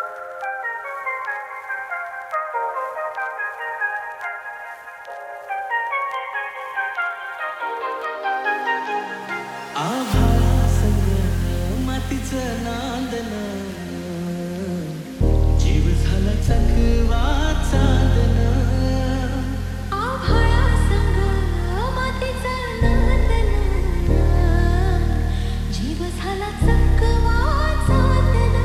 आभाळा संग मातीचं नांदन, जीव झाला चकवा चांदन. आभाळा संग मातीचं नांदन, जीव झाला चकवा चांदन.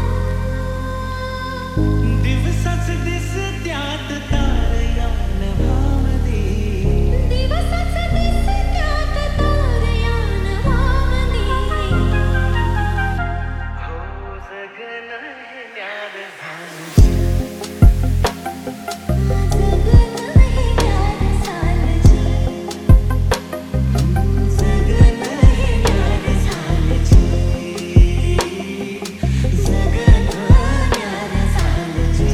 दिवसाच दिसत्यात तारया नभामध्ये, दिवसाच दिसत्यात तारया नभामध्ये. हो जगन हे न्यार झालं. जगन हे न्यार सालजी, जगन हे न्यार झालं. जगन न्यार झालं.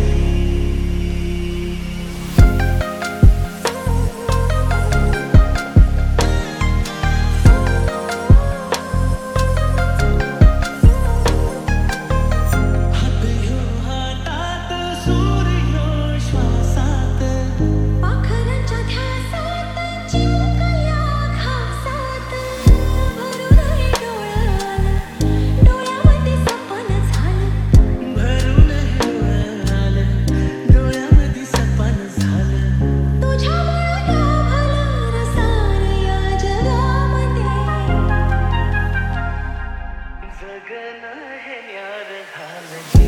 हात ह्यो हातात, सूर ह्यो श्वासात, पाखरांच्या ध्यासात, चिमुकल्या घासात. भरून हे डोळं आलं, डोळ्यामध्ये सपन झालं. भरून हे डोळं आलं, डोळ्यामध्ये सपन झालं. तुझ्यामुळं लाभलं र सारं या जगामध्ये. जगन हे न्यार झालं.